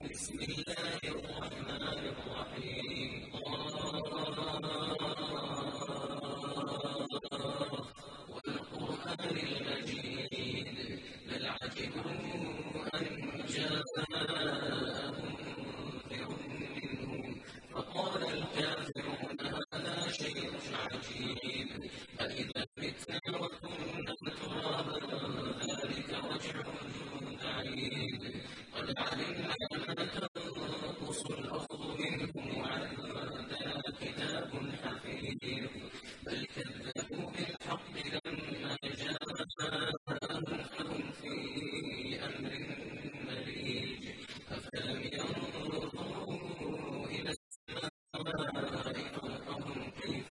بسم الله الرحمن الرحيم والقرآن المجيد بل عجبوا أن جاءهم منذر منهم فقال الكافرون هذا شيء عجيب أإذا متنا وكنا ترابا ذلك رجع بعيد قد علمنا ما تنقص الأرض منهم وعندنا كتاب حفيظ بل كذبوا بالحق لما جاءهم فهم في أمر مريج أفلم ينظروا إلى السماء فوقهم كيف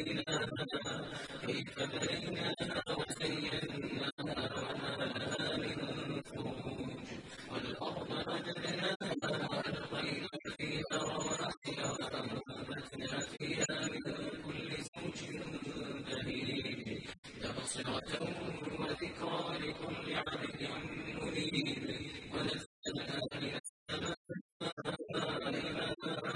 بنيناها وزيناها وما لها من فروج والأرض مددناها وألقينا فيها رواسي وأنبتنا فيها من كل زوج بهيج تبصرة وذكرى لكل عبد منيب ونزلنا من السماء ماء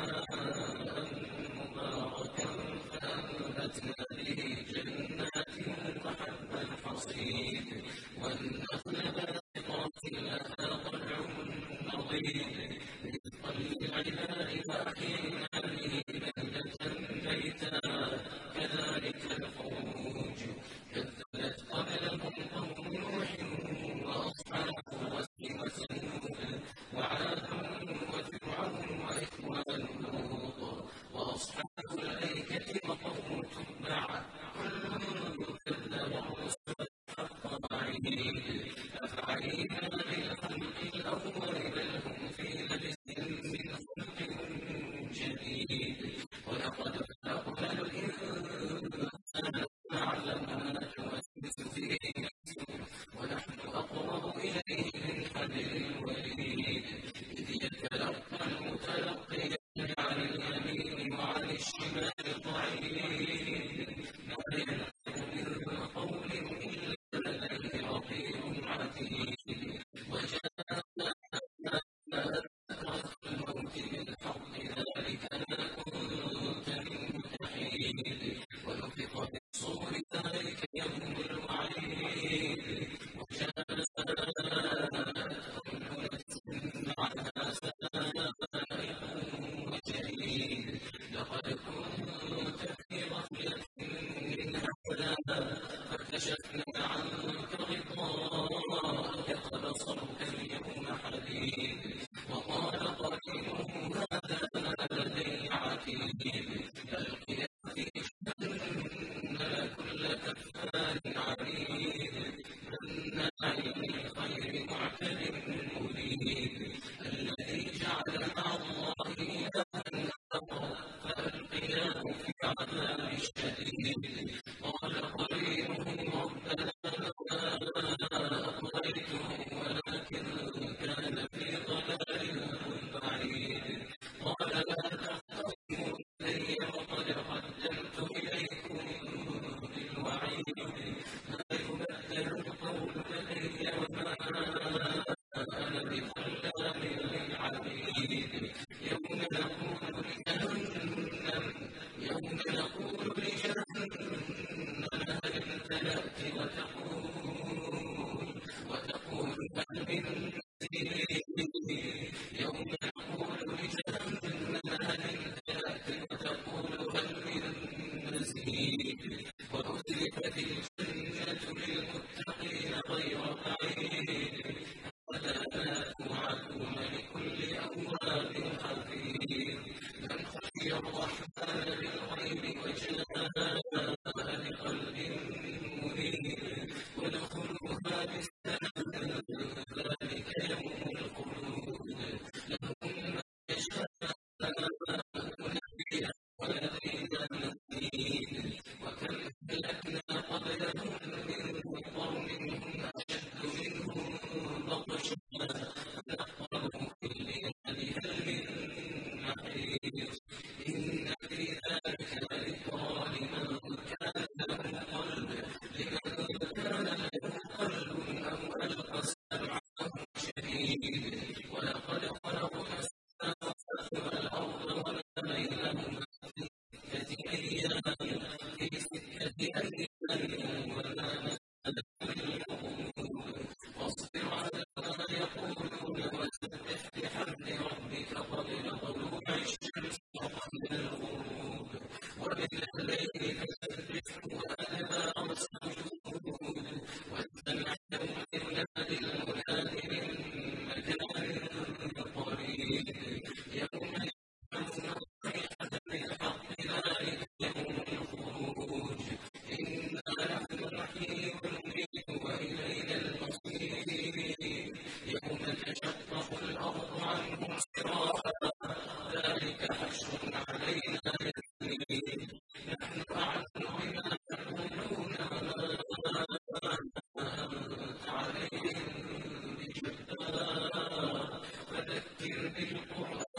مباركا فأنبتنا به جنات وحب الحصيد والنخل باسقات لها طلع نضيد رزقا للعباد وأحيينا به بلدة ميتا كذلك الخروج كذبت قبلهم قوم نوح وأصحاب الرس وثمود وعاد وفرعون وإخوان لوط وأصحاب الأيكة وقوم تبع كل كذب الرسل حق وعيد أفعينا بالخلق الأول بل هم في لبس من خلق جديد ولقد خلقنا الإنسان ونعلم ما توسوس به نفسه ونحن أقرب إليه من حبل الوريد إذ يتلقى المتلقيان عن اليمين وعن الشمال قعيد ما يلفظ من قول إلا لديه رقيب عتيد وجاء سكرة الموت بالحق ذلك ما كنت منه تحيد ونفخ في الصور ذلك يوم الوعيد وجاءت كل نفس معها سائق وشهيد لقد كنت في غفلة من هذا فكشفنا عنك غطاءك فبصرك اليوم حديد وقال قرينه هذا ما لدي عتيد ألقيا في جهنم كل كفار عنيد مناع للخير معتد مريد الذي جعل مع الله إلها آخر فألقياه في عذاب الشديد قال قرينه ربنا ما أطغيته ولكن كان في ضلال بعيد قال لا تختصموا لدي وقد قدمت إليكم بالوعيد ما يبدل القول لدي وما أنا بظلام للعبيد يوم نقول لجهنم هل امتلأت وتقول هل من مزيد يوم نقول لجهنم هل امتلأت وتقول هل من مزيد وأزلفت الجنة للمتقين غير بعيد هذا ما توعدون لكل أواب حفيظ من خشي الرحمن بالغيب وجاء بقلب منيب ودخلوها بالسلام ذلك يوم الخلود لهم سراعا ذلك حشر علينا يسير نحن أعلم بما يقولون وما أنت عليهم بجبار فذكر بالقرآن